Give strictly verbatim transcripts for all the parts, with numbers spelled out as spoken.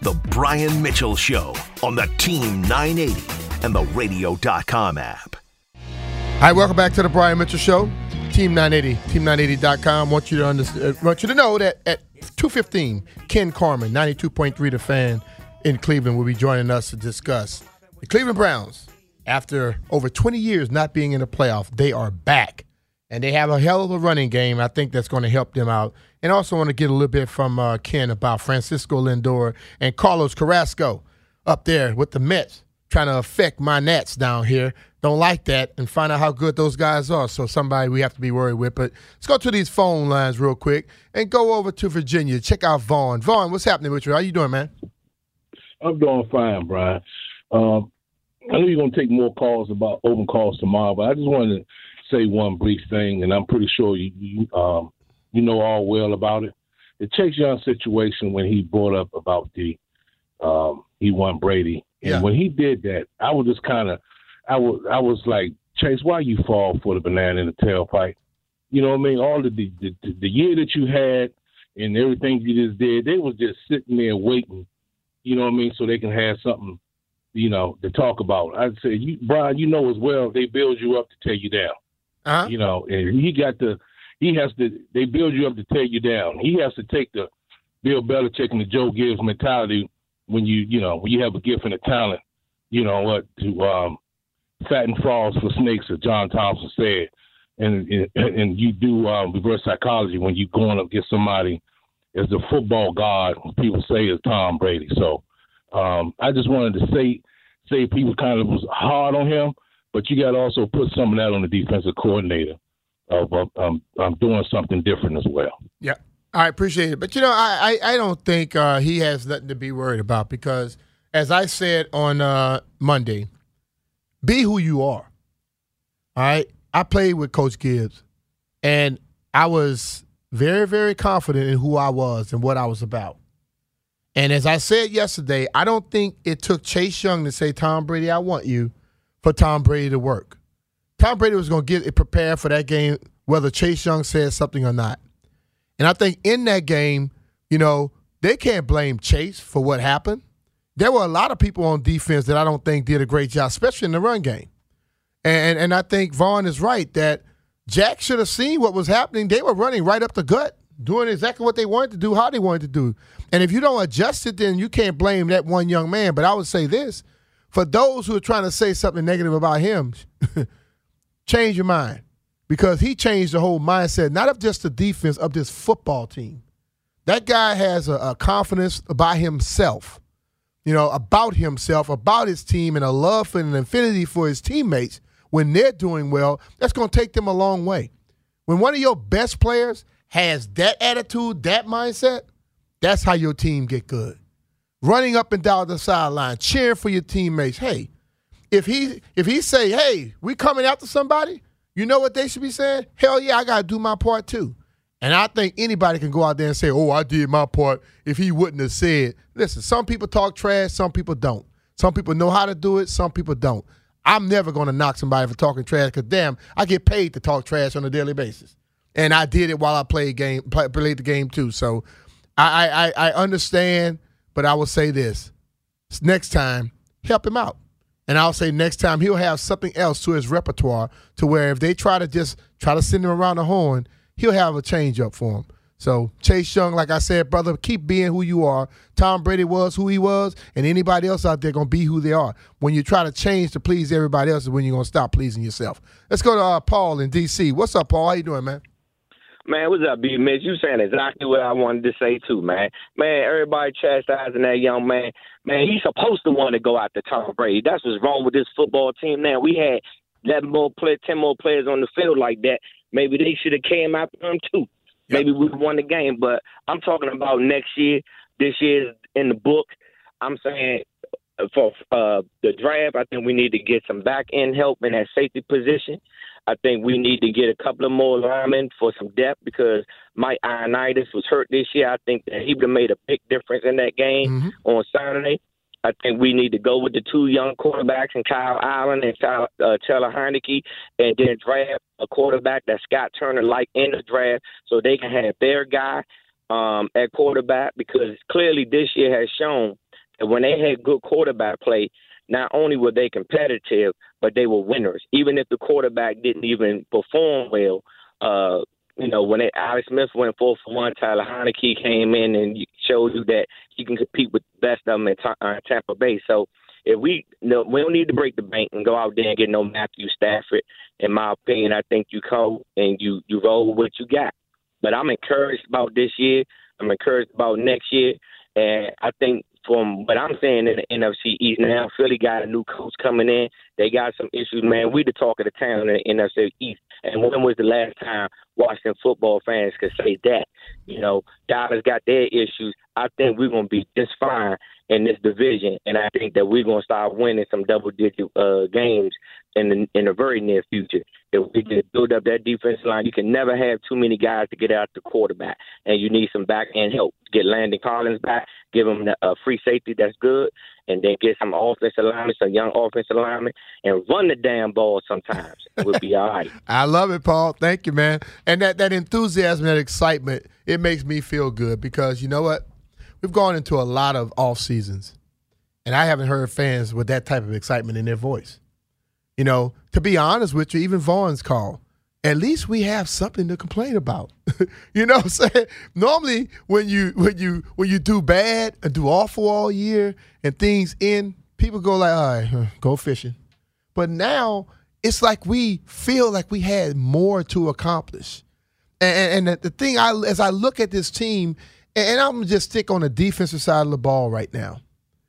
The Brian Mitchell Show on the Team nine eighty and the radio dot com app. All right, welcome back to the Brian Mitchell Show. Team nine eighty, team nine eighty dot com. Want you to understand, want you to know that at two fifteen, Ken Carman, ninety-two point three The Fan in Cleveland, will be joining us to discuss the Cleveland Browns. After over twenty years not being in the playoff, they are back. And they have a hell of a running game. I think that's going to help them out. And also want to get a little bit from uh, Ken about Francisco Lindor and Carlos Carrasco up there with the Mets trying to affect my Nats down here. Don't like that, and find out how good those guys are. So somebody we have to be worried with. But let's go to these phone lines real quick and go over to Virginia. Check out Vaughn. Vaughn, what's happening with you? How you doing, man? I'm doing fine, Brian. Um, I know you're going to take more calls about open calls tomorrow, but I just wanted to say one brief thing, and I'm pretty sure you you, um, you know all well about it. The Chase Young situation when he brought up about the um, he won Brady, and yeah. when he did that, I was just kind of I was I was like, Chase, why you fall for the banana in the tailpipe? You know what I mean? All the the, the the year that you had and everything you just did, they was just sitting there waiting. You know what I mean? So they can have something, you know, to talk about. I'd say, you, Brian, you know as well, they build you up to tear you down. Uh-huh. You know, and he got to, he has to, they build you up to tear you down. He has to take the Bill Belichick and the Joe Gibbs mentality when you, you know, when you have a gift and a talent, you know what, to um, fatten frogs for snakes, as John Thompson said. And and, and you do um, reverse psychology when you going up against somebody as the football god, people say, is Tom Brady. So um, I just wanted to say, say people kind of was hard on him, but you got to also put some of that on the defensive coordinator of um, um, doing something different as well. Yeah, I appreciate it. But, you know, I, I, I don't think uh, he has nothing to be worried about because, as I said on uh, Monday, be who you are. All right? I played with Coach Gibbs, and I was very, very confident in who I was and what I was about. And as I said yesterday, I don't think it took Chase Young to say, Tom Brady, I want you, for Tom Brady to work. Tom Brady was going to get it prepared for that game, whether Chase Young said something or not. And I think in that game, you know, they can't blame Chase for what happened. There were a lot of people on defense that I don't think did a great job, especially in the run game. And and I think Vaughn is right that Jack should have seen what was happening. They were running right up the gut, doing exactly what they wanted to do, how they wanted to do. And if you don't adjust it, then you can't blame that one young man. But I would say this, for those who are trying to say something negative about him, change your mind. Because he changed the whole mindset, not of just the defense, of this football team. That guy has a, a confidence about himself, you know, about himself, about his team, and a love and an affinity for his teammates. When they're doing well, that's going to take them a long way. When one of your best players has that attitude, that mindset, that's how your team get good. Running up and down the sideline, cheering for your teammates. Hey, if he if he say, hey, we coming after somebody, you know what they should be saying? Hell yeah, I got to do my part too. And I think anybody can go out there and say, oh, I did my part if he wouldn't have said. Listen, some people talk trash, some people don't. Some people know how to do it, some people don't. I'm never going to knock somebody for talking trash because, damn, I get paid to talk trash on a daily basis. And I did it while I played game, play, played the game too. So I, I, I understand, but I will say this. Next time, help him out. And I'll say next time he'll have something else to his repertoire to where if they try to just try to send him around the horn, he'll have a change up for him. So Chase Young, like I said, brother, keep being who you are. Tom Brady was who he was, and anybody else out there going to be who they are. When you try to change to please everybody else is when you're going to stop pleasing yourself. Let's go to uh, Paul in D C. What's up, Paul? How you doing, man? Man, what's up, B. Mitch? You saying exactly what I wanted to say, too, man. Man, everybody chastising that young man. Man, he's supposed to want to go after Tom Brady. That's what's wrong with this football team now. We had eleven more play, ten more players on the field like that. Maybe they should have came after him, too. Yep. Maybe we would have won the game. But I'm talking about next year. This year is in the book. I'm saying for uh, the draft, I think we need to get some back-end help in that safety position. I think we need to get a couple of more linemen for some depth because Mike Ioannidis was hurt this year. I think that he would have made a big difference in that game mm-hmm. on Saturday. I think we need to go with the two young quarterbacks and Kyle Allen and Tyler, uh, Taylor Heineke and then draft a quarterback that Scott Turner like in the draft so they can have their guy um, at quarterback because clearly this year has shown And when they had good quarterback play, not only were they competitive, but they were winners. Even if the quarterback didn't even perform well, uh, you know, when it, Alex Smith went four for one, Tyler Heineke came in and showed you that he can compete with the best of them in uh, Tampa Bay. So if we no, we don't need to break the bank and go out there and get no Matthew Stafford. In my opinion, I think you go and you, you roll with what you got. But I'm encouraged about this year. I'm encouraged about next year. And I think from what I'm saying in the N F C East now, Philly got a new coach coming in. They got some issues, man. We the talk of the town in the N F C East. And when was the last time Washington football fans could say that? You know, Dallas got their issues. I think we're going to be just fine in this division, and I think that we're going to start winning some double-digit uh, games in the, in the very near future. If we can build up that defensive line, you can never have too many guys to get out the quarterback, and you need some back-end help. Get Landon Collins back, give him a uh, free safety that's good, and then get some offensive linemen, some young offensive linemen, and run the damn ball sometimes. We'll be all right. I love it, Paul. Thank you, man. And that, that enthusiasm, that excitement, it makes me feel good because you know what? We've gone into a lot of off seasons, and I haven't heard fans with that type of excitement in their voice. You know, to be honest with you, even Vaughn's call, at least we have something to complain about. You know what I'm saying? Normally, when you when you when you do bad and do awful all year and things end, people go like, all right, go fishing. But now it's like we feel like we had more to accomplish. And, and the thing, I as I look at this team. And I'm going to just stick on the defensive side of the ball right now.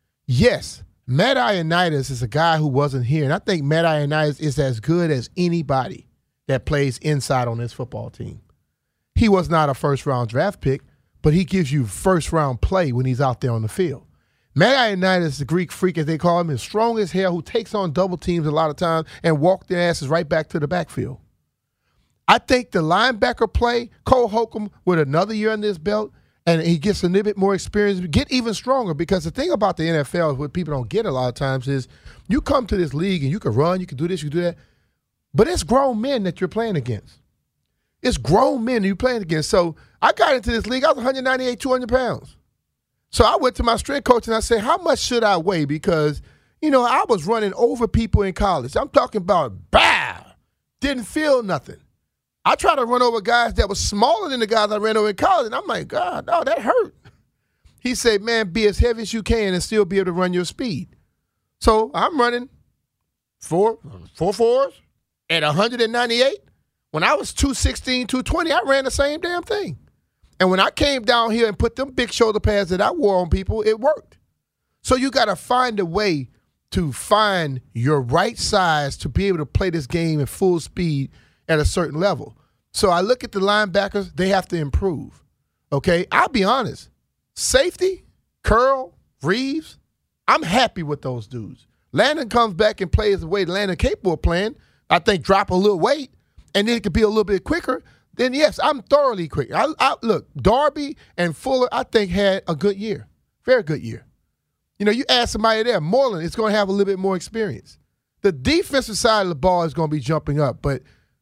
Yes, Matt Ioannidis is a guy who wasn't here. And I think Matt Ioannidis is as good as anybody that plays inside on this football team. He was not a first-round draft pick, but he gives you first-round play when he's out there on the field. Matt Ioannidis, the Greek freak, as they call him, is strong as hell, who takes on double teams a lot of times and walk their asses right back to the backfield. I think the linebacker play, Cole Holcomb with another year on this belt, and he gets a little bit more experience, get even stronger. Because the thing about the N F L, what people don't get a lot of times is you come to this league and you can run, you can do this, you can do that. But it's grown men that you're playing against. It's grown men you're playing against. So I got into this league, I was one ninety-eight, two hundred pounds. So I went to my strength coach and I said, how much should I weigh? Because, you know, I was running over people in college. I'm talking about, bow, didn't feel nothing. I tried to run over guys that were smaller than the guys I ran over in college, and I'm like, God, no, that hurt. He said, man, be as heavy as you can and still be able to run your speed. So I'm running four, four fours at one ninety-eight. When I was two sixteen, two twenty, I ran the same damn thing. And when I came down here and put them big shoulder pads that I wore on people, it worked. So you got to find a way to find your right size to be able to play this game at full speed at a certain level. So I look at the linebackers, they have to improve. Okay, I'll be honest. Safety, Curl, Reeves, I'm happy with those dudes. Landon comes back and plays the way Landon capable of playing. I think drop a little weight, and then it could be a little bit quicker. Then, yes, I'm thoroughly quick. I, I, look, Darby and Fuller, I think, had a good year. Very good year. You know, you add somebody there, Moreland is going to have a little bit more experience. The defensive side of the ball is going to be jumping up, but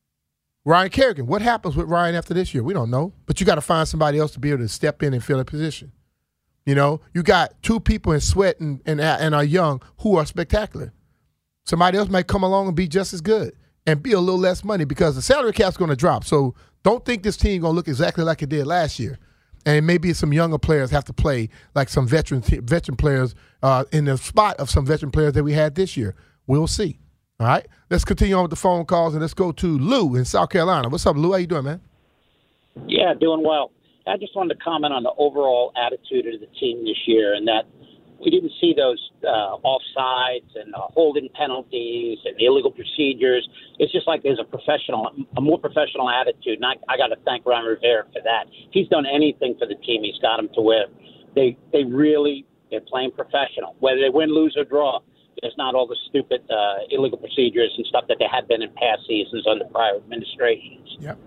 Ryan Kerrigan, what happens with Ryan after this year? We don't know. But you got to find somebody else to be able to step in and fill a position. You know, you got two people in Sweat and, and, and are young who are spectacular. Somebody else might come along and be just as good and be a little less money because the salary cap's going to drop. So don't think this team going to look exactly like it did last year. And maybe some younger players have to play like some veteran veteran players uh, in the spot of some veteran players that we had this year. We'll see. All right, let's continue on with the phone calls, and let's go to Lou in South Carolina. What's up, Lou? How you doing, man? Yeah, doing well. I just wanted to comment on the overall attitude of the team this year, and that we didn't see those uh, offsides and uh, holding penalties and illegal procedures. It's just like there's a professional, a more professional attitude, and I, I got to thank Ron Rivera for that. If he's done anything for the team, he's got them to where they they really they're playing professional, whether they win, lose, or draw. There's not all the stupid uh, illegal procedures and stuff that there had been in past seasons under prior administrations. Yep.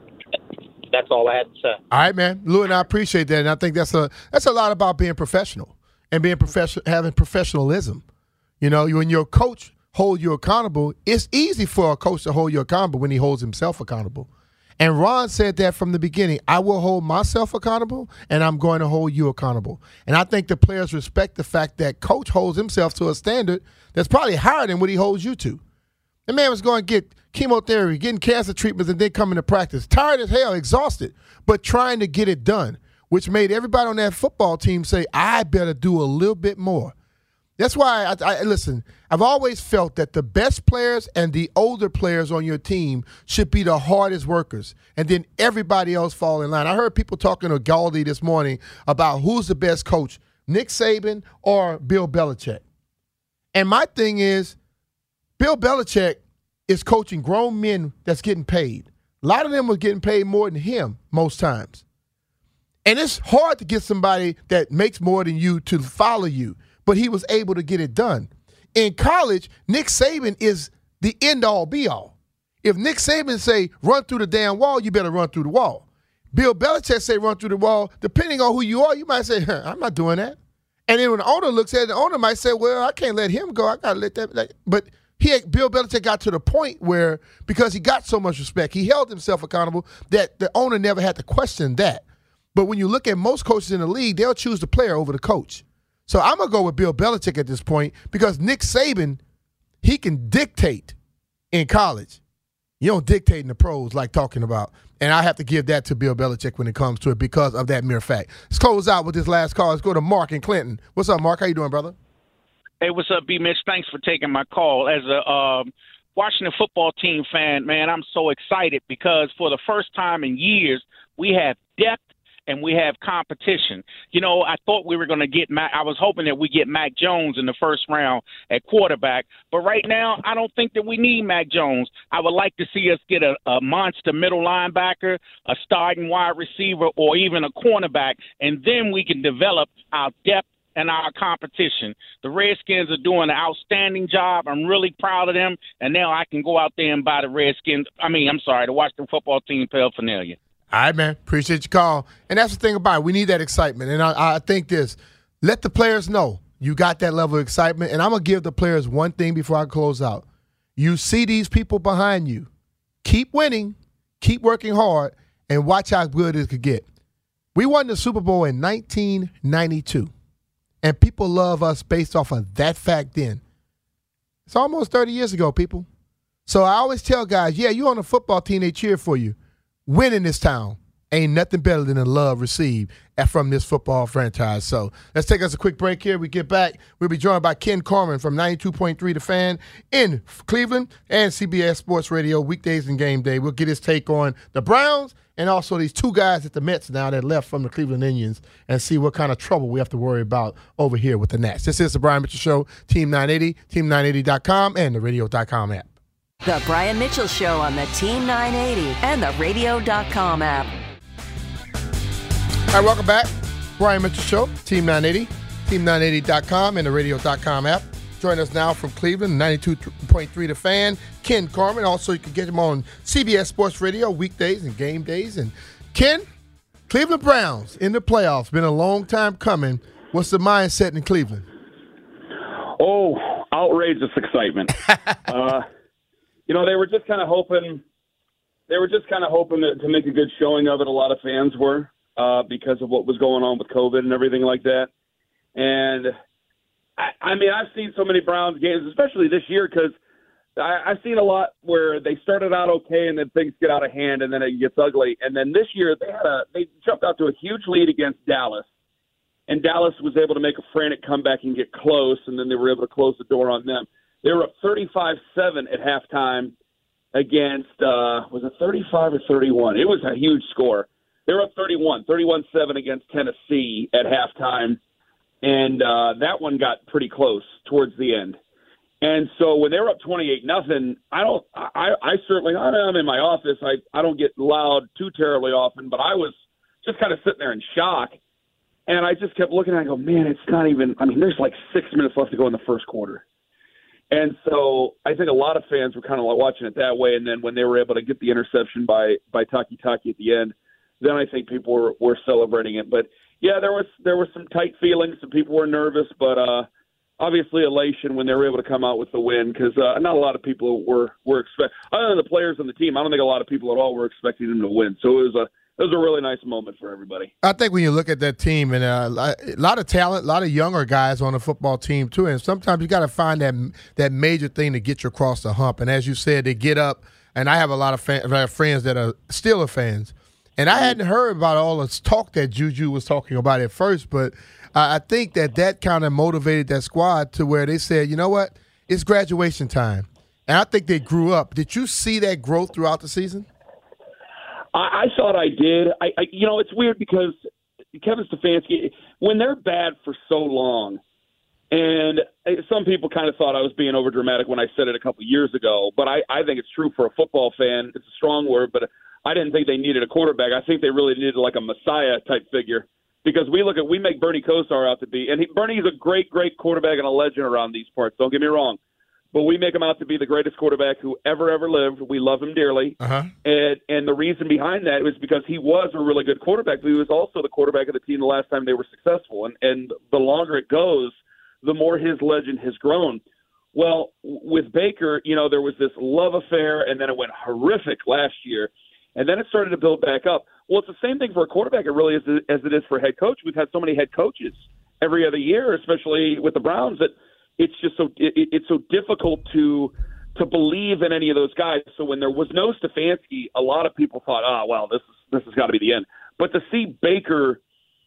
That's all I had to say. All right, man. Lou, and I appreciate that. And I think that's a that's a lot about being professional and being professional, having professionalism. You know, when your coach holds you accountable, it's easy for a coach to hold you accountable when he holds himself accountable. And Ron said that from the beginning. I will hold myself accountable, and I'm going to hold you accountable. And I think the players respect the fact that Coach holds himself to a standard that's probably higher than what he holds you to. The man was going to get chemotherapy, getting cancer treatments, and then coming to practice. Tired as hell, exhausted, but trying to get it done, which made everybody on that football team say, I better do a little bit more. That's why, I, I listen, I've always felt that the best players and the older players on your team should be the hardest workers, and then everybody else fall in line. I heard people talking to Galdi this morning about who's the best coach, Nick Saban or Bill Belichick. And my thing is, Bill Belichick is coaching grown men that's getting paid. A lot of them are getting paid more than him most times. And it's hard to get somebody that makes more than you to follow you. But he was able to get it done. In college, Nick Saban is the end-all, be-all. If Nick Saban say, run through the damn wall, you better run through the wall. Bill Belichick say, run through the wall. Depending on who you are, you might say, huh, I'm not doing that. And then when the owner looks at it, the owner might say, well, I can't let him go. I got to let that. Like, but he, had, Bill Belichick got to the point where, because he got so much respect, he held himself accountable that the owner never had to question that. But when you look at most coaches in the league, they'll choose the player over the coach. So I'm going to go with Bill Belichick at this point because Nick Saban, he can dictate in college. You don't dictate in the pros like talking about. And I have to give that to Bill Belichick when it comes to it because of that mere fact. Let's close out with this last call. Let's go to Mark in Clinton. What's up, Mark? How you doing, brother? Hey, what's up, B. Mitch? Thanks for taking my call. As a um, Washington football team fan, man, I'm so excited because for the first time in years, we have depth and we have competition. You know, I thought we were going to get Mac. I was hoping that we get Mac Jones in the first round at quarterback. But right now, I don't think that we need Mac Jones. I would like to see us get a, a monster middle linebacker, a starting wide receiver, or even a cornerback, and then we can develop our depth and our competition. The Redskins are doing an outstanding job. I'm really proud of them. And now I can go out there and buy the Redskins. I mean, I'm sorry, the Washington football team paraphernalia. All right, man. Appreciate your call. And that's the thing about it. We need that excitement. And I, I think this, let the players know you got that level of excitement. And I'm going to give the players one thing before I close out. You see these people behind you. Keep winning, keep working hard, and watch how good it could get. We won the Super Bowl in nineteen ninety-two. And people love us based off of that fact then. It's almost thirty years ago, people. So I always tell guys, yeah, you on a football team, they cheer for you. Win in this town ain't nothing better than the love received from this football franchise. So let's take us a quick break here. We get back. We'll be joined by Ken Corman from ninety-two point three The Fan in Cleveland and C B S Sports Radio weekdays and game day. We'll get his take on the Browns and also these two guys at the Mets now that left from the Cleveland Indians and see what kind of trouble we have to worry about over here with the Nats. This is the Brian Mitchell Show, Team nine eighty, team nine eighty dot com, and the radio dot com app. The Brian Mitchell Show on the Team nine eighty and the radio dot com app. All right, welcome back. Brian Mitchell Show, Team nine eighty, team nine eighty dot com, and the radio dot com app. Join us now from Cleveland, ninety-two point three The Fan, Ken Corman. Also, you can get him on C B S Sports Radio weekdays and game days. And Ken, Cleveland Browns in the playoffs. Been a long time coming. What's the mindset in Cleveland? Oh, outrageous excitement. uh, you know, they were just kind of hoping. They were just kind of hoping to, to make a good showing of it. A lot of fans were uh, because of what was going on with COVID and everything like that. And I, I mean, I've seen so many Browns games, especially this year, because I've seen a lot where they started out okay and then things get out of hand and then it gets ugly. And then this year they had a they jumped out to a huge lead against Dallas, and Dallas was able to make a frantic comeback and get close, and then they were able to close the door on them. They were up thirty-five seven at halftime against uh, was it thirty-five or thirty-one? It was a huge score. They were up thirty-one, thirty-one seven against Tennessee at halftime. And uh, that one got pretty close towards the end. And so when they were up twenty-eight nothing, I don't, I, I certainly, I'm in my office. I, I don't get loud too terribly often, but I was just kind of sitting there in shock. And I just kept looking at it and I go, man, it's not even, I mean, there's like six minutes left to go in the first quarter. And so I think a lot of fans were kind of like watching it that way. And then when they were able to get the interception by, by Taki Taki at the end, then I think people were, were celebrating it. But yeah, there was there was some tight feelings. Some people were nervous, but uh, obviously elation when they were able to come out with the win because uh, not a lot of people were were expect other than the players on the team. I don't think a lot of people at all were expecting them to win. So it was a it was a really nice moment for everybody. I think when you look at that team and uh, a lot of talent, a lot of younger guys on the football team too, and sometimes you got to find that that major thing to get you across the hump. And as you said, they get up. And I have a lot of fan, I have friends that are Steelers fans, and I hadn't heard about all this talk that Juju was talking about at first, but I think that that kind of motivated that squad to where they said, you know what, it's graduation time. And I think they grew up. Did you see that growth throughout the season? I, I thought I did. I, I, you know, it's weird because Kevin Stefanski, when they're bad for so long, and some people kind of thought I was being overdramatic when I said it a couple years ago, but I, I think it's true for a football fan. It's a strong word, but I didn't think they needed a quarterback. I think they really needed like a Messiah type figure because we look at we make Bernie Kosar out to be, and he, Bernie's a great, great quarterback and a legend around these parts. Don't get me wrong, but we make him out to be the greatest quarterback who ever, ever lived. We love him dearly, uh-huh. and and the reason behind that was because he was a really good quarterback, but he was also the quarterback of the team the last time they were successful, and and the longer it goes, the more his legend has grown. Well, with Baker, you know, there was this love affair, and then it went horrific last year, and then it started to build back up. Well, it's the same thing for a quarterback, it really is as it is for a head coach. We've had so many head coaches every other year, especially with the Browns, that it's just so it, it's so difficult to to believe in any of those guys. So when there was no Stefanski, a lot of people thought, oh, well, this is this has got to be the end. But to see Baker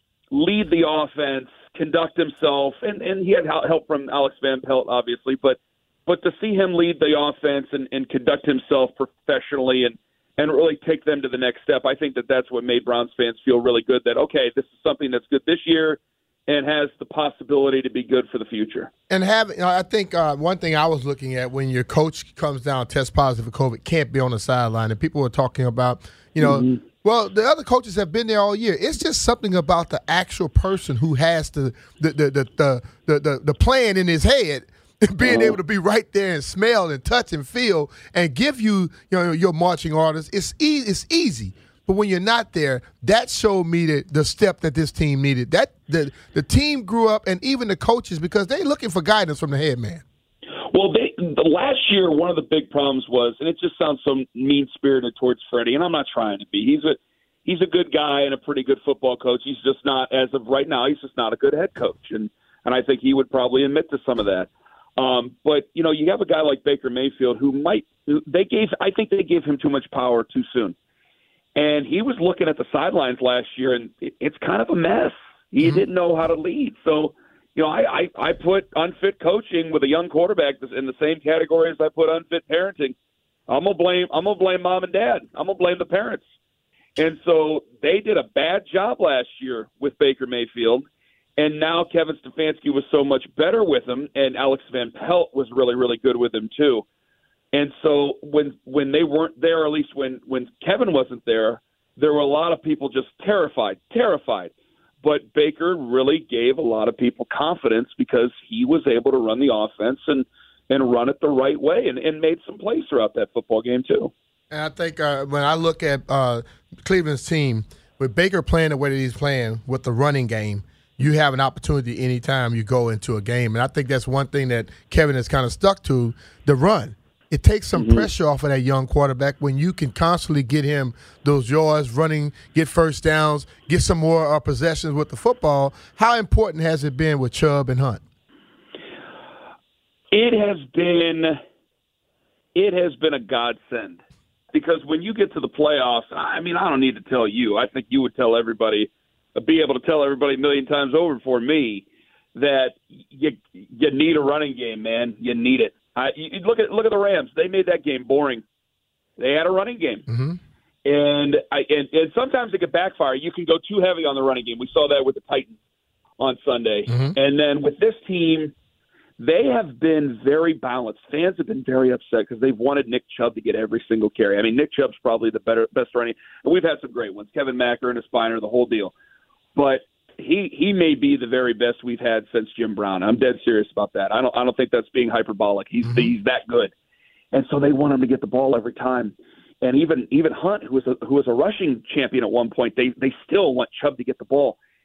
lead the offense, conduct himself, and, and he had help from Alex Van Pelt, obviously, but but to see him lead the offense and, and conduct himself professionally and, and really take them to the next step, I think that that's what made Browns fans feel really good that, okay, this is something that's good this year and has the possibility to be good for the future. And have, you know, I think uh, one thing I was looking at when your coach comes down, tests positive for COVID, can't be on the sideline, and people were talking about, you know, mm-hmm. well, the other coaches have been there all year. It's just something about the actual person who has the the the the the, the, the, the plan in his head, being able to be right there and smell and touch and feel and give you, you know, your marching orders. It's e- it's easy. But when you're not there, that showed me the, the step that this team needed. That the the team grew up, and even the coaches, because they're looking for guidance from the head man. Well, they, the last year, one of the big problems was, and it just sounds so mean-spirited towards Freddie, and I'm not trying to be. He's a he's a good guy and a pretty good football coach. He's just not, as of right now, he's just not a good head coach, and and I think he would probably admit to some of that. Um, but you know, you have a guy like Baker Mayfield who might who they gave. I think they gave him too much power too soon. And he was looking at the sidelines last year, and it's kind of a mess. He mm-hmm. didn't know how to lead. So, you know, I, I, I put unfit coaching with a young quarterback in the same category as I put unfit parenting. I'm gonna blame I'm gonna blame mom and dad. I'm gonna blame the parents. And so they did a bad job last year with Baker Mayfield, and now Kevin Stefanski was so much better with him, and Alex Van Pelt was really, really good with him too. And so when when they weren't there, or at least when, when Kevin wasn't there, there were a lot of people just terrified, terrified. But Baker really gave a lot of people confidence because he was able to run the offense and, and run it the right way and, and made some plays throughout that football game too. And I think uh, when I look at uh, Cleveland's team, with Baker playing the way that he's playing with the running game, you have an opportunity anytime you go into a game. And I think that's one thing that Kevin has kind of stuck to, the run. It takes some mm-hmm. pressure off of that young quarterback when you can constantly get him those yards, running, get first downs, get some more uh, possessions with the football. How important has it been with Chubb and Hunt? It has been it has been a godsend because when you get to the playoffs, I mean, I don't need to tell you. I think you would tell everybody, be able to tell everybody a million times over before me that you you need a running game, man. You need it. I, you look at look at the Rams. They made that game boring. They had a running game, mm-hmm. and, I, and and sometimes it can backfire. You can go too heavy on the running game. We saw that with the Titans on Sunday, mm-hmm. and then with this team, they have been very balanced. Fans have been very upset because they've wanted Nick Chubb to get every single carry. I mean, Nick Chubb's probably the better best running, and we've had some great ones. Kevin Macker and Spiner, the whole deal, but. He he may be the very best we've had since Jim Brown. I'm dead serious about that. I don't I don't think that's being hyperbolic. He's mm-hmm. he's that good, and so they want him to get the ball every time. And even even Hunt, who was a who was a rushing champion at one point, they they still want Chubb to get the ball.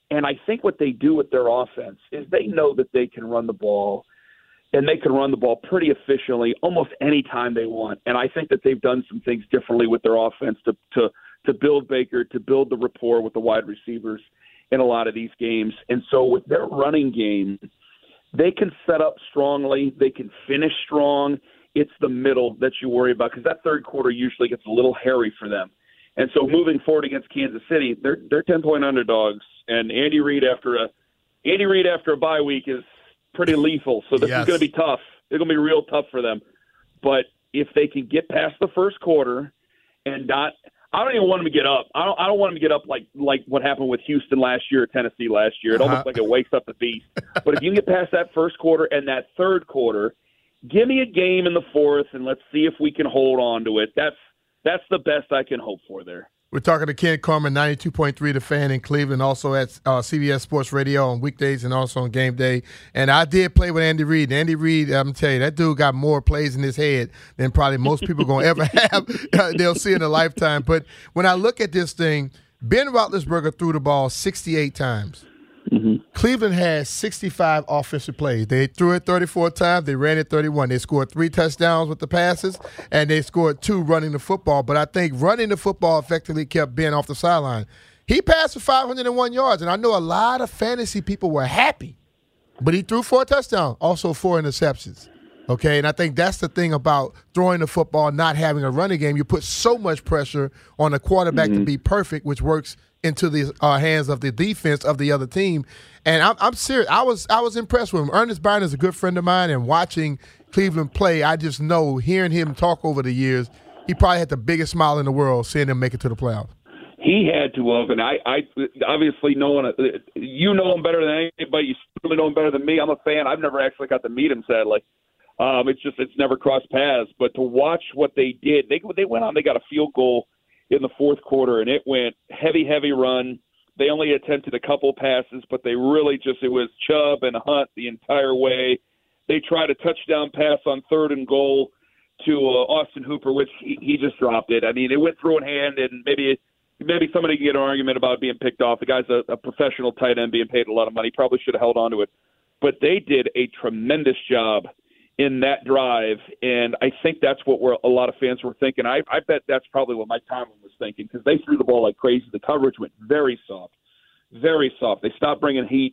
And I think what they do with their offense is they know that they can run the ball, and they can run the ball pretty efficiently almost any time they want. And I think that they've done some things differently with their offense to to to build Baker, to build the rapport with the wide receivers in a lot of these games. And so with their running game, they can set up strongly. They can finish strong. It's the middle that you worry about because that third quarter usually gets a little hairy for them. And so moving forward against Kansas City, they're they're ten-point underdogs. And Andy Reid after a Andy Reid after a bye week is pretty lethal. So this yes. is going to be tough. It's going to be real tough for them. But if they can get past the first quarter and not – I don't even want them to get up. I don't I don't want them to get up like like what happened with Houston last year or Tennessee last year. It uh-huh. almost like it wakes up the beast. But if you can get past that first quarter and that third quarter, give me a game in the fourth and let's see if we can hold on to it. That's That's the best I can hope for there. We're talking to Ken Carman, ninety-two point three The Fan in Cleveland, also at uh, C B S Sports Radio on weekdays and also on game day. And I did play with Andy Reid. Andy Reid, I'm telling you, that dude got more plays in his head than probably most people going to ever have. They'll see in a lifetime. But when I look at this thing, Ben Roethlisberger threw the ball sixty-eight times. Mm-hmm. Cleveland has sixty-five offensive plays. They threw it thirty-four times. They ran it thirty-one. They scored three touchdowns with the passes, and they scored two running the football. But I think running the football effectively kept Ben off the sideline. He passed for five hundred one yards, and I know a lot of fantasy people were happy. But he threw four touchdowns, also four interceptions. Okay, and I think that's the thing about throwing the football, not having a running game. You put so much pressure on the quarterback mm-hmm. to be perfect, which works into the uh, hands of the defense of the other team. And I'm, I'm serious. I was I was impressed with him. Ernest Byner is a good friend of mine, and watching Cleveland play, I just know, hearing him talk over the years, he probably had the biggest smile in the world seeing him make it to the playoffs. He had to have, and I, I obviously knowing you know him better than anybody. You certainly know him better than me. I'm a fan. I've never actually got to meet him, sadly. Um, it's just it's never crossed paths. But to watch what they did, they they went on. They got a field goal in the fourth quarter, and it went heavy, heavy run. They only attempted a couple passes, but they really just, it was Chubb and Hunt the entire way. They tried a touchdown pass on third and goal to uh, Austin Hooper, which he, he just dropped it. I mean, it went through in hand, and maybe maybe somebody can get an argument about being picked off. The guy's a, a professional tight end being paid a lot of money. Probably should have held on to it. But they did a tremendous job in that drive, and I think that's what we're, a lot of fans were thinking. I, I bet that's probably what Mike Tomlin was thinking because they threw the ball like crazy. The coverage went very soft, very soft. They stopped bringing heat.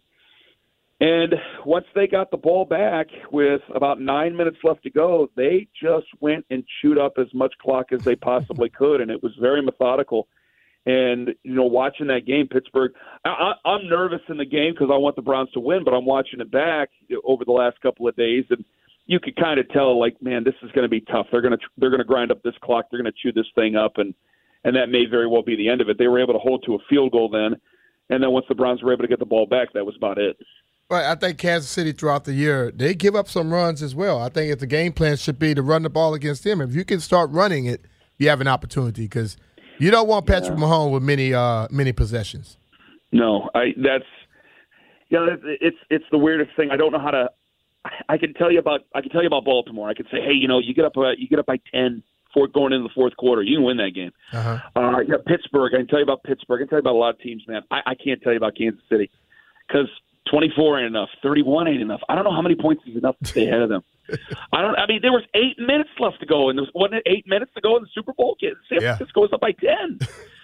And once they got the ball back with about nine minutes left to go, they just went and chewed up as much clock as they possibly could, and it was very methodical. And, you know, watching that game, Pittsburgh, I, I, I'm nervous in the game because I want the Browns to win, but I'm watching it back over the last couple of days, and you could kind of tell, like, man, this is going to be tough. They're going to they're going to grind up this clock. They're going to chew this thing up, and and that may very well be the end of it. They were able to hold to a field goal then, and then once the Browns were able to get the ball back, that was about it. Right, I think Kansas City throughout the year, they give up some runs as well. I think if the game plan should be to run the ball against them, if you can start running it, you have an opportunity because you don't want Patrick yeah. Mahomes with many uh, many possessions. No, I that's you know, it's it's the weirdest thing. I don't know how to. I can tell you about I can tell you about Baltimore. I can say, hey, you know, you get up uh, you get up by ten for going into the fourth quarter, you can win that game. Uh-huh. Uh, yeah, Pittsburgh. I can tell you about Pittsburgh. I can tell you about a lot of teams, man. I, I can't tell you about Kansas City because twenty-four ain't enough, thirty-one ain't enough. I don't know how many points is enough to stay ahead of them. I don't. I mean, there was eight minutes left to go, and there was wasn't it eight minutes to go in the Super Bowl. San yeah. Francisco was up by ten.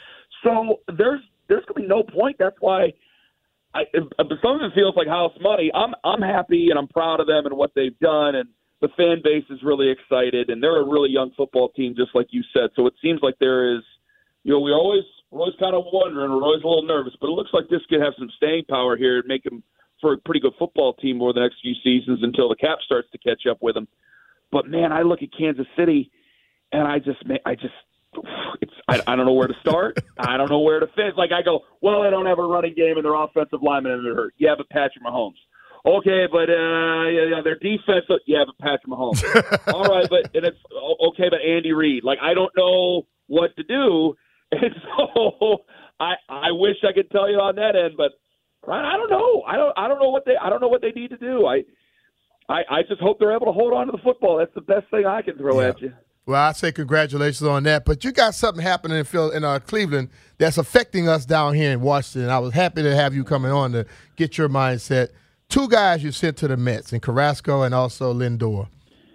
So there's there's gonna be no point. That's why. I, if, if some of it feels like house money. I'm I'm happy and I'm proud of them and what they've done, and the fan base is really excited, and they're a really young football team, just like you said. So it seems like there is, you know, we always we're always kind of wondering, we're always a little nervous, but it looks like this could have some staying power here and make them for a pretty good football team over the next few seasons until the cap starts to catch up with them. But man, I look at Kansas City, and I just I just. It's I, I don't know where to start. I don't know where to finish. Like I go, well, they don't have a running game and their offensive linemen and they're hurt. Yeah, but Patrick Mahomes. Okay, but uh, yeah, yeah, their defense. Yeah, but Patrick Mahomes. All right, but and it's okay, but Andy Reid. Like I don't know what to do, and so I I wish I could tell you on that end, but I, I don't know. I don't I don't know what they I don't know what they need to do. I I I just hope they're able to hold on to the football. That's the best thing I can throw yeah. at you. Well, I say congratulations on that. But you got something happening in Phil in uh, Cleveland that's affecting us down here in Washington. I was happy to have you coming on to get your mindset. Two guys you sent to the Mets, in Carrasco and also Lindor.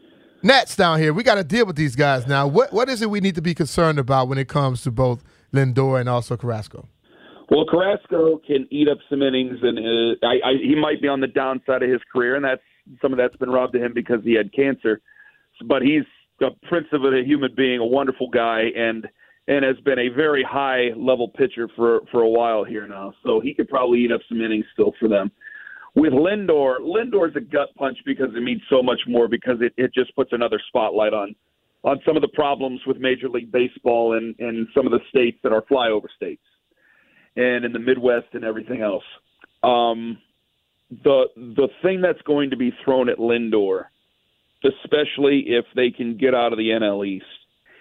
Nats down here, we got to deal with these guys now. What What is it we need to be concerned about when it comes to both Lindor and also Carrasco? Well, Carrasco can eat up some innings, and uh, I, I, he might be on the downside of his career, and that's some of that's been robbed to him because he had cancer. But he's a prince of a human being, a wonderful guy, and and has been a very high level pitcher for for a while here now. So he could probably eat up some innings still for them. With Lindor, Lindor's a gut punch because it means so much more because it, it just puts another spotlight on on some of the problems with Major League Baseball and, and some of the states that are flyover states and in the Midwest and everything else. Um, the the thing that's going to be thrown at Lindor, especially if they can get out of the N L East,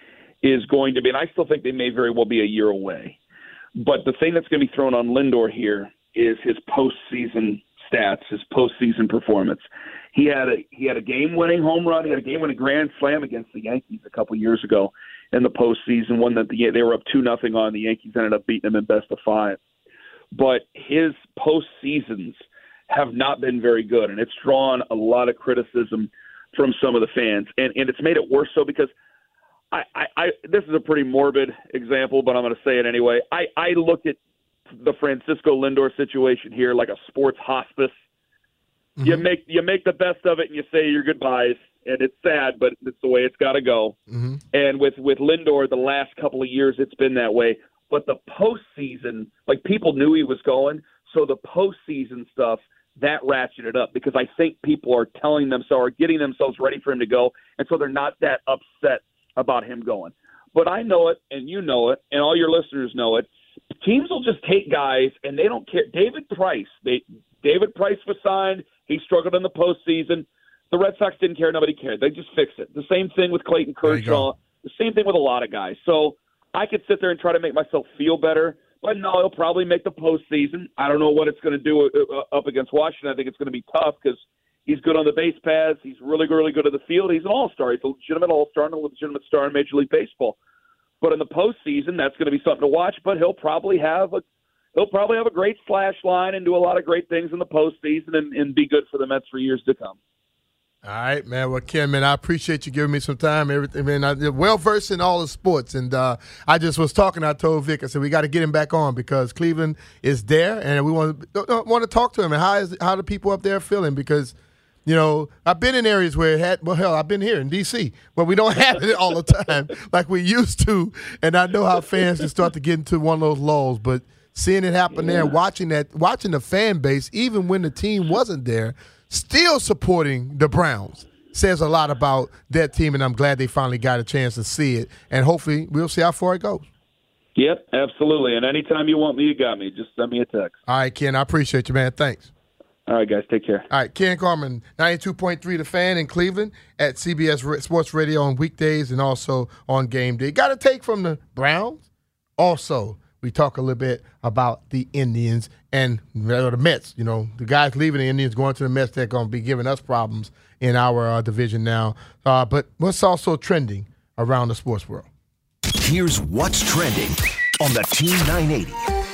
is going to be, and I still think they may very well be a year away, but the thing that's going to be thrown on Lindor here is his postseason stats, his postseason performance. He had a he had a game-winning home run. He had a game-winning grand slam against the Yankees a couple years ago in the postseason, one that the, they were up two nothing on. The Yankees ended up beating them in best of five. But his postseasons have not been very good, and it's drawn a lot of criticism from some of the fans. And, and it's made it worse so because I, I, I this is a pretty morbid example, but I'm going to say it anyway. I, I look at the Francisco Lindor situation here like a sports hospice. Mm-hmm. You make you make the best of it and you say your goodbyes, and it's sad, but it's the way it's got to go. Mm-hmm. And with, with Lindor, the last couple of years, it's been that way. But the postseason, like people knew he was going, so the postseason stuff, that ratcheted up because I think people are telling themselves or getting themselves ready for him to go, and so they're not that upset about him going. But I know it, and you know it, and all your listeners know it. Teams will just take guys, and they don't care. David Price, they David Price was signed. He struggled in the postseason. The Red Sox didn't care. Nobody cared. They just fixed it. The same thing with Clayton Kershaw. The same thing with a lot of guys. So I could sit there and try to make myself feel better, but no, he'll probably make the postseason. I don't know what it's going to do up against Washington. I think it's going to be tough because he's good on the base paths. He's really, really good at the field. He's an all-star. He's a legitimate all-star and a legitimate star in Major League Baseball. But in the postseason, that's going to be something to watch. But he'll probably have a he'll probably have a great slash line and do a lot of great things in the postseason and, and be good for the Mets for years to come. All right, man. Well, Ken, man, I appreciate you giving me some time. Everything, man. I'm well versed in all the sports, and uh, I just was talking. I told Vic, I said we got to get him back on because Cleveland is there, and we want to want to talk to him. And how is how the people up there feeling? Because you know, I've been in areas where it had, well, hell, I've been here in D C, but we don't have it all the time like we used to. And I know how fans can start to get into one of those lulls, but seeing it happen yeah. there, watching that, watching the fan base, even when the team wasn't there, still supporting the Browns says a lot about that team, and I'm glad they finally got a chance to see it. And hopefully we'll see how far it goes. Yep, absolutely. And anytime you want me, you got me. Just send me a text. All right, Ken, I appreciate you, man. Thanks. All right, guys, take care. All right, Ken Carman, ninety-two point three The Fan in Cleveland at C B S Sports Radio on weekdays and also on game day. Got a take from the Browns. Also, we talk a little bit about the Indians and the Mets. You know, the guys leaving the Indians, going to the Mets, they're going to be giving us problems in our uh, division now. Uh, but what's also trending around the sports world? Here's what's trending on the Team nine eighty.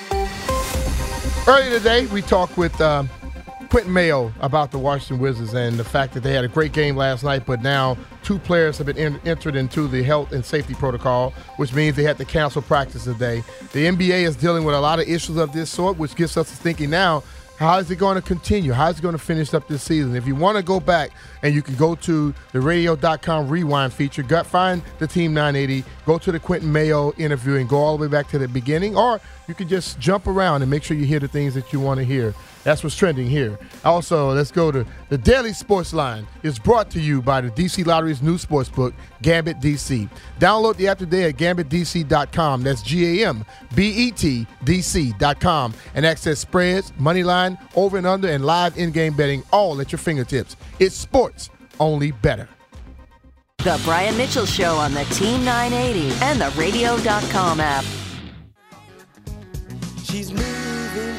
Earlier today, we talked with um, Quentin Mayo about the Washington Wizards and the fact that they had a great game last night, but now two players have been in, entered into the health and safety protocol, which means they had to cancel practice today. The N B A is dealing with a lot of issues of this sort, which gets us to thinking now, how is it going to continue? How is it going to finish up this season? If you want to go back, and you can go to the radio dot com rewind feature, gut, find the Team nine eighty, go to the Quentin Mayo interview and go all the way back to the beginning, or you can just jump around and make sure you hear the things that you want to hear. That's what's trending here. Also, let's go to the Daily Sports Line. It's brought to you by the D C Lottery's new sports book, Gambit D C. Download the app today at gambit d c dot com. That's G A M B E T D C dot com. And access spreads, money line, over and under, and live in-game betting all at your fingertips. It's sports, only better. The Brian Mitchell Show on the Team nine eighty and the radio dot com app. She's moving,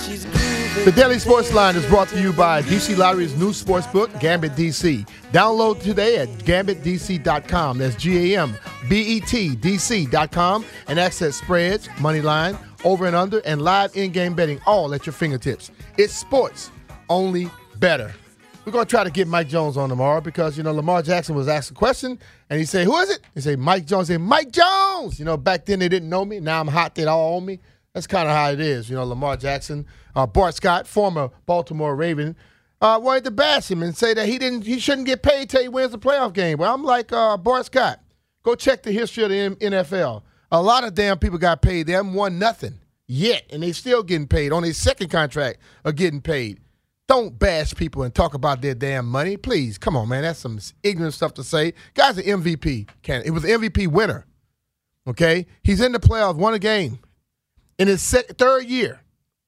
The Daily Sports Line is brought to you by D C Lottery's new sports book, Gambit D C. Download today at gambit d c dot com. That's G A M B E T D C dot com and access spreads, money line, over and under, and live in-game betting all at your fingertips. It's sports, only better. We're going to try to get Mike Jones on tomorrow because, you know, Lamar Jackson was asked a question, and he said, who is it? He said, Mike Jones. He said, Mike Jones! You know, back then they didn't know me. Now I'm hot. They all own me. That's kind of how it is. You know, Lamar Jackson, uh, Bart Scott, former Baltimore Raven, uh, wanted to bash him and say that he didn't, he shouldn't get paid till he wins the playoff game. Well, I'm like, uh, Bart Scott, go check the history of the N F L. A lot of damn people got paid. They haven't won nothing yet, and they still getting paid. On their second contract are getting paid. Don't bash people and talk about their damn money. Please, come on, man. That's some ignorant stuff to say. Guy's an M V P candidate. It was an M V P winner, okay? He's in the playoffs, won a game in his second, third year.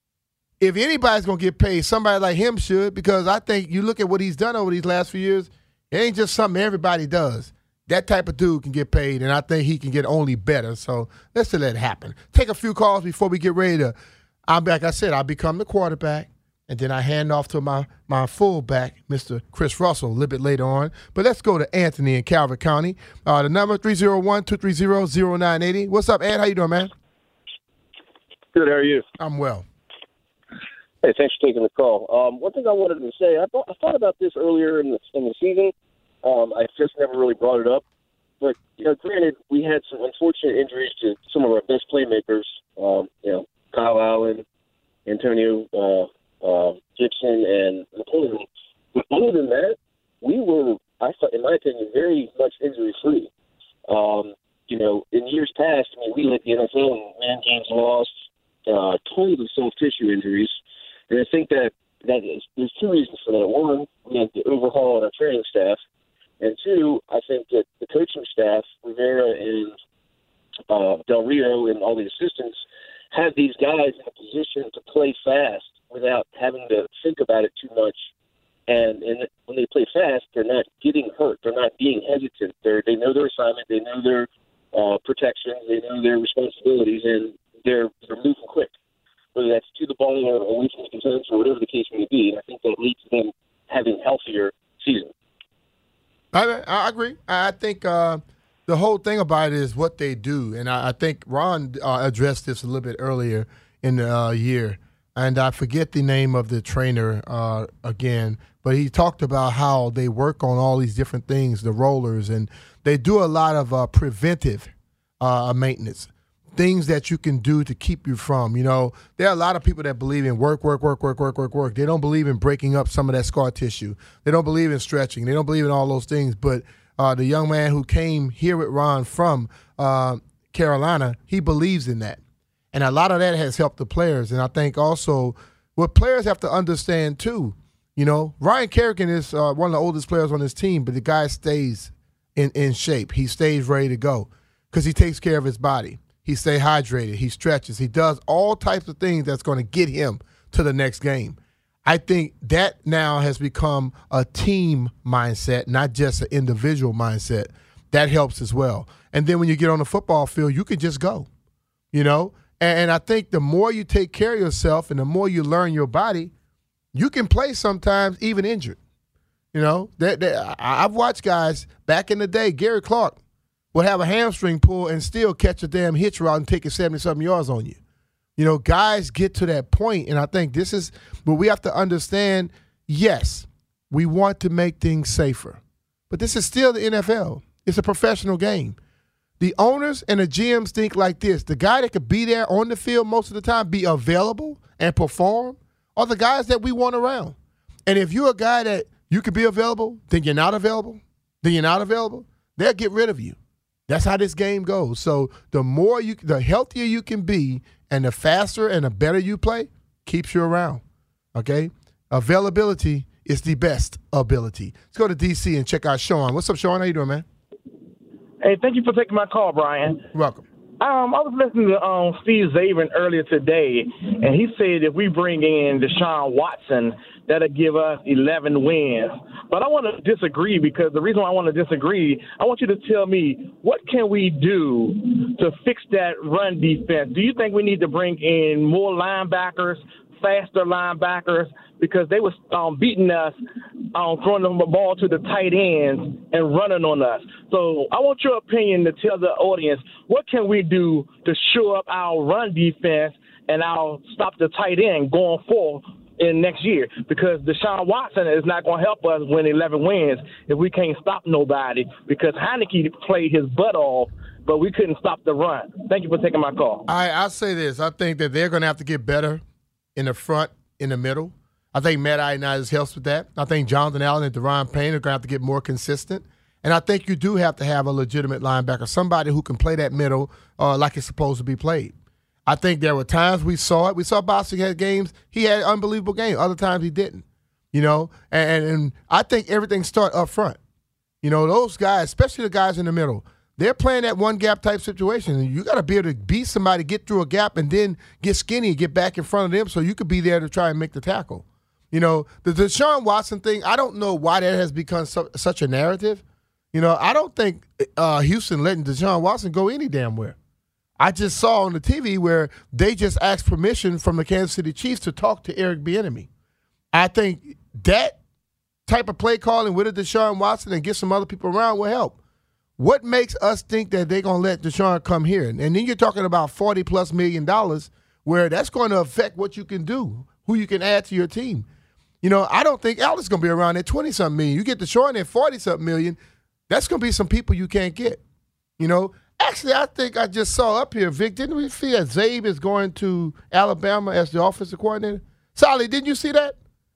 If anybody's going to get paid, somebody like him should, because I think you look at what he's done over these last few years, it ain't just something everybody does. That type of dude can get paid, and I think he can get only better. So let's let it happen. Take a few calls before we get ready to, I'm like I said, I'll become the quarterback. And then I hand off to my, my fullback, Mister Chris Russell, a little bit later on. But let's go to Anthony in Calvert County. Uh, the number three oh one, two three zero, zero nine eight zero. What's up, Ant? How you doing, man? Good. How are you? I'm well. Hey, thanks for taking the call. Um, one thing I wanted to say, I thought, I thought about this earlier in the, in the season. Um, I just never really brought it up. But, you know, granted, we had some unfortunate injuries to some of our best playmakers, um, you know, Kyle Allen, Antonio uh Uh, Gibson and Napoleon. But other than that, we were, I thought, in my opinion, very much injury free. Um, you know, in years past, I mean, we led the N F L in man games lost, uh, tons of soft tissue injuries, and I think that that is there's two reasons for that. One, we had the overhaul in our training staff, and two, I think that the coaching staff, Rivera and uh, Del Rio and all the assistants, had these guys in a position to play fast without having to think about it too much. And, and when they play fast, they're not getting hurt. They're not being hesitant. They're, they know their assignment. They know their uh, protections. They know their responsibilities, and they're, they're moving quick, whether that's to the ball or away from the concerns or whatever the case may be. And I think that leads to them having healthier season. I, I agree. I think uh, the whole thing about it is what they do. And I, I think Ron uh, addressed this a little bit earlier in the uh, year. And I forget the name of the trainer uh, again, but he talked about how they work on all these different things, the rollers, and they do a lot of uh, preventive uh, maintenance, things that you can do to keep you from. You know, there are a lot of people that believe in work, work, work, work, work, work, work. They don't believe in breaking up some of that scar tissue. They don't believe in stretching. They don't believe in all those things. But uh, the young man who came here with Ron from uh, Carolina, he believes in that. And a lot of that has helped the players. And I think also what players have to understand, too, you know, Ryan Kerrigan is uh, one of the oldest players on his team, but the guy stays in, in shape. He stays ready to go because he takes care of his body. He stays hydrated. He stretches. He does all types of things that's going to get him to the next game. I think that now has become a team mindset, not just an individual mindset. That helps as well. And then when you get on the football field, you can just go, you know. And I think the more you take care of yourself and the more you learn your body, you can play sometimes even injured. You know, that, that, I've watched guys back in the day, Gary Clark would have a hamstring pull and still catch a damn hitch route and take it seventy-something yards on you. You know, guys get to that point, and I think this is what we have to understand. Yes, we want to make things safer, but this is still the N F L. It's a professional game. The owners and the G Ms think like this. The guy that could be there on the field most of the time, be available and perform, are the guys that we want around. And if you're a guy that you could be available, then you're not available, then you're not available, they'll get rid of you. That's how this game goes. So the more you, the healthier you can be and the faster and the better you play, keeps you around, okay? Availability is the best ability. Let's go to D C and check out Sean. What's up, Sean? How you doing, man? Hey, thank you for taking my call, Brian. You're welcome. Um, I was listening to um, Steve Zabin earlier today, and he said if we bring in Deshaun Watson, that'll give us eleven wins. But I want to disagree, because the reason why I want to disagree, I want you to tell me, what can we do to fix that run defense? Do you think we need to bring in more linebackers faster linebackers because they were um, beating us, um, throwing the ball to the tight ends and running on us. So I want your opinion to tell the audience, what can we do to shore up our run defense and our stop the tight end going forward in next year? Because Deshaun Watson is not going to help us win eleven wins if we can't stop nobody, because Heineke played his butt off, but we couldn't stop the run. Thank you for taking my call. I, I'll say this. I think that they're going to have to get better in the front, in the middle. I think Matt Ioannidis helps with that. I think Jonathan Allen and Deron Payne are going to have to get more consistent. And I think you do have to have a legitimate linebacker, somebody who can play that middle uh, like it's supposed to be played. I think there were times we saw it. We saw Bostic had games. He had an unbelievable game. Other times he didn't. You know, and, and I think everything starts up front. You know, those guys, especially the guys in the middle, they're playing that one-gap type situation. You got to be able to beat somebody, get through a gap, and then get skinny and get back in front of them so you could be there to try and make the tackle. You know, the Deshaun Watson thing, I don't know why that has become so, such a narrative. You know, I don't think uh, Houston letting Deshaun Watson go any damn where. I just saw on the T V where they just asked permission from the Kansas City Chiefs to talk to Eric Bieniemy. I think that type of play calling with a Deshaun Watson and get some other people around will help. What makes us think that they're going to let Deshaun come here? And then you're talking about forty-plus million dollars where that's going to affect what you can do, who you can add to your team. You know, I don't think Alex is going to be around at twenty-something million. You get Deshaun at forty-something million, that's going to be some people you can't get. You know, actually, I think I just saw up here, Vic, didn't we see that Zabe is going to Alabama as the offensive coordinator? Sally, didn't you see that?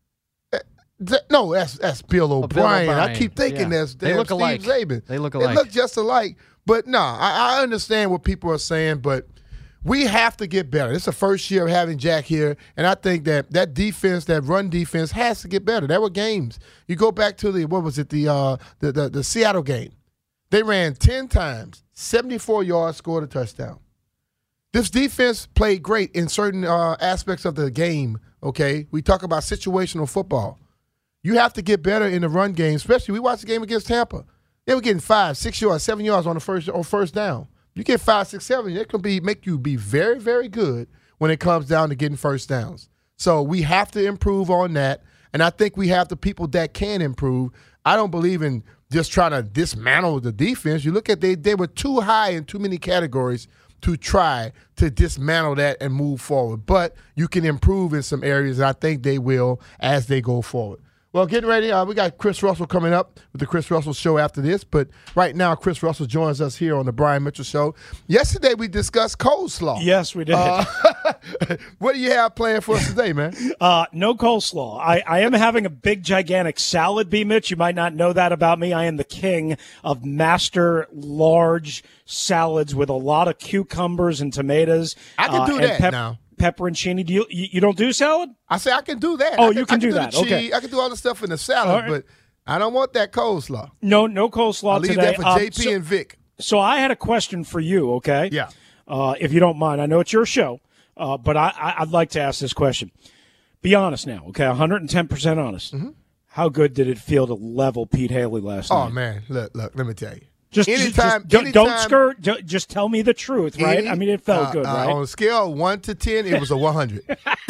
No, that's that's Bill O'Brien. Bill O'Brien. I keep thinking yeah. that's they damn look Steve alike. Zabin. They look alike. They look just alike. But no, I, I understand what people are saying, but we have to get better. It's the first year of having Jack here, and I think that that defense, that run defense, has to get better. There were games. You go back to the what was it the uh, the, the the Seattle game. They ran ten times, seventy-four yards, scored a touchdown. This defense played great in certain uh, aspects of the game. Okay, we talk about situational football. You have to get better in the run game, especially we watched the game against Tampa. They were getting five, six yards, seven yards on the first on first down. You get five, six, seven, it can be make you be very, very good when it comes down to getting first downs. So we have to improve on that, and I think we have the people that can improve. I don't believe in just trying to dismantle the defense. You look at they they were too high in too many categories to try to dismantle that and move forward. But you can improve in some areas, and I think they will as they go forward. Well, getting ready. Uh, we got Chris Russell coming up with the Chris Russell Show after this. But right now, Chris Russell joins us here on the Brian Mitchell Show. Yesterday, we discussed coleslaw. Yes, we did. Uh, what do you have planned for us today, man? Uh, no coleslaw. I, I am having a big, gigantic salad, B. Mitch. You might not know that about me. I am the king of master large salads with a lot of cucumbers and tomatoes. I can do uh, that pep- now. Pepperoncini. Do you, you you don't do salad? I say I can do that. Oh, can, you can, I can do, do that. The cheese. Okay. I can do all the stuff in the salad, right. But I don't want that coleslaw. No, no coleslaw I'll leave today. that for Um, J P so, and Vic. So I had a question for you. Okay. Yeah. Uh, if you don't mind, I know it's your show, uh, but I, I, I'd like to ask this question. Be honest now, okay? one hundred ten percent honest. Mm-hmm. How good did it feel to level Pete Haley last oh, night? Oh man, look, look. Let me tell you. Just, anytime, just, just anytime, don't skirt. Don't, just tell me the truth, right? Any, I mean, it felt uh, good, uh, right? On a scale of one to ten, it was a one hundred.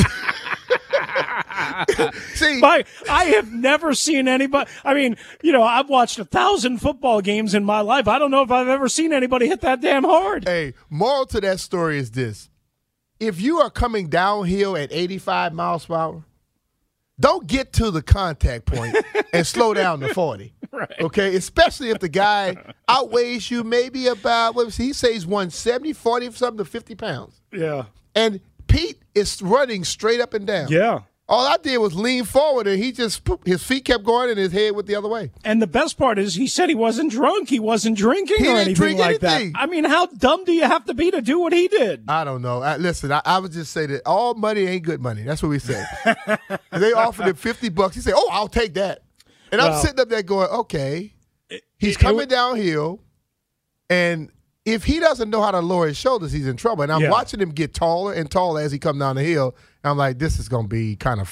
See, my, I have never seen anybody. I mean, you know, I've watched a thousand football games in my life. I don't know if I've ever seen anybody hit that damn hard. Hey, moral to that story is this: if you are coming downhill at eighty-five miles per hour, don't get to the contact point and slow down to forty. Right. Okay, especially if the guy outweighs you maybe about, what was he, he says one seventy, forty something to fifty pounds. Yeah. And Pete is running straight up and down. Yeah. All I did was lean forward, and he just, his feet kept going, and his head went the other way. And the best part is he said he wasn't drunk. He wasn't drinking he or didn't anything drink like anything. that. I mean, how dumb do you have to be to do what he did? I don't know. I, listen, I, I would just say that all money ain't good money. That's what we say. They offered him fifty bucks. He said, oh, I'll take that. And well, I'm sitting up there going, okay, he's coming it, downhill, and if he doesn't know how to lower his shoulders, he's in trouble. And I'm yeah. watching him get taller and taller as he comes down the hill. And I'm like, this is going to be kind of fun.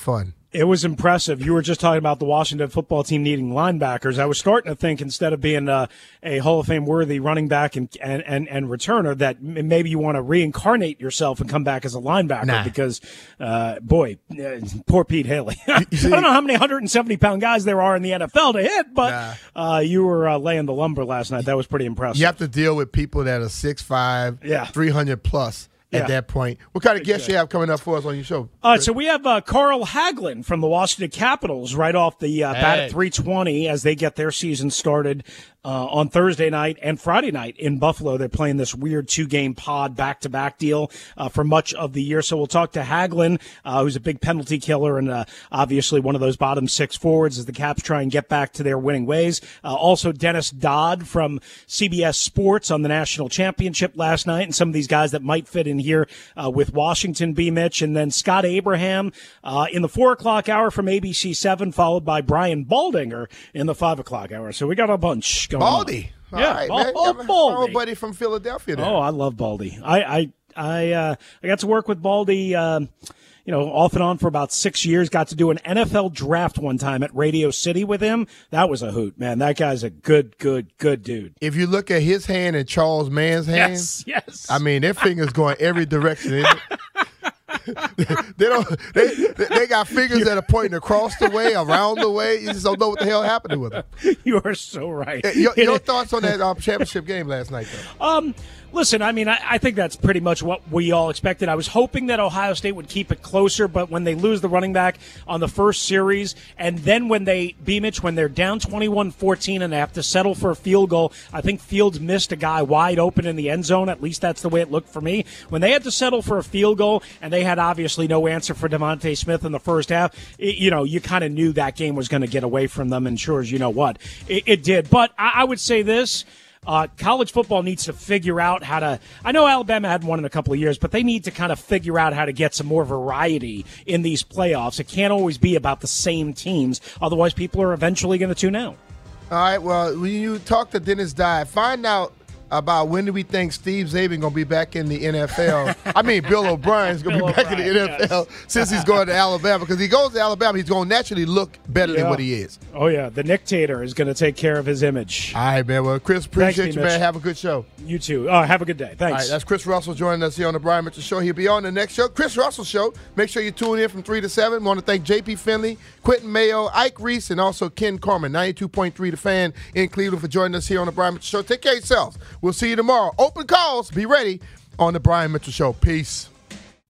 It was impressive. You were just talking about the Washington football team needing linebackers. I was starting to think instead of being a, a Hall of Fame worthy running back and, and, and, and returner that m- maybe you want to reincarnate yourself and come back as a linebacker nah. because, uh, boy, uh, poor Pete Haley. I don't know how many one hundred seventy pound guys there are in the N F L to hit, but nah. uh, you were uh, laying the lumber last night. That was pretty impressive. You have to deal with people that are six five, yeah. three hundred plus. At yeah. that point. What kind of guests you have coming up for us on your show? Uh, so we have uh, Carl Hagelin from the Washington Capitals right off the uh, bat hey. at three twenty as they get their season started uh, on Thursday night and Friday night in Buffalo. They're playing this weird two-game pod back-to-back deal uh, for much of the year. So we'll talk to Hagelin, uh, who's a big penalty killer and uh, obviously one of those bottom six forwards as the Caps try and get back to their winning ways. Uh, also Dennis Dodd from C B S Sports on the national championship last night, and some of these guys that might fit in here uh, with Washington, B. Mitch, and then Scott Abraham uh, in the four o'clock hour from A B C seven, followed by Brian Baldinger in the five o'clock hour. So we got a bunch going Baldy. on. All yeah, right, Bal- man. Bal- Baldy. My buddy from Philadelphia there. Oh, I love Baldy. I I I, uh, I got to work with Baldy, uh, you know, off and on for about six years. Got to do an N F L draft one time at Radio City with him. That was a hoot, man. That guy's a good, good, good dude. If you look at his hand and Charles Mann's hand, yes, yes. I mean, their fingers going every direction. Isn't it? they don't. They they got fingers that are pointing across the way, around the way. You just don't know what the hell happened with them. You are so right. Your, your thoughts on that um, championship game last night, though? Um, listen, I mean, I, I think that's pretty much what we all expected. I was hoping that Ohio State would keep it closer, but when they lose the running back on the first series, and then when they, B-Mitch, when they're down twenty-one fourteen and they have to settle for a field goal, I think Fields missed a guy wide open in the end zone. At least that's the way it looked for me. When they had to settle for a field goal, and they had obviously no answer for Devontae Smith in the first half, it, you know, you kind of knew that game was going to get away from them, and sure as you know what, it, it did. But I, I would say this. Uh, college football needs to figure out how to – I know Alabama hadn't won in a couple of years, but they need to kind of figure out how to get some more variety in these playoffs. It can't always be about the same teams. Otherwise, people are eventually going to tune out. All right, well, when you talk to Dennis Dodd, find out about when do we think Steve Zabin going to be back in the N F L. I mean, Bill O'Brien's going to be back O'Brien, in the N F L yes. since he's going to Alabama. Because he goes to Alabama, he's going to naturally look better yeah. than what he is. Oh, yeah. The Nictator is going to take care of his image. All right, man. Well, Chris, appreciate Thanks, you, man. Have a good show. You too. Oh, have a good day. Thanks. All right, that's Chris Russell joining us here on the Brian Mitchell Show. He'll be on the next show, Chris Russell Show. Make sure you tune in from three to seven. Want to thank J P Finley, Quentin Mayo, Ike Reese, and also Ken Carmen, ninety-two point three The Fan in Cleveland, for joining us here on the Brian Mitchell Show. Take care of yourselves. We'll see you tomorrow. Open calls. Be ready on the Brian Mitchell Show. Peace.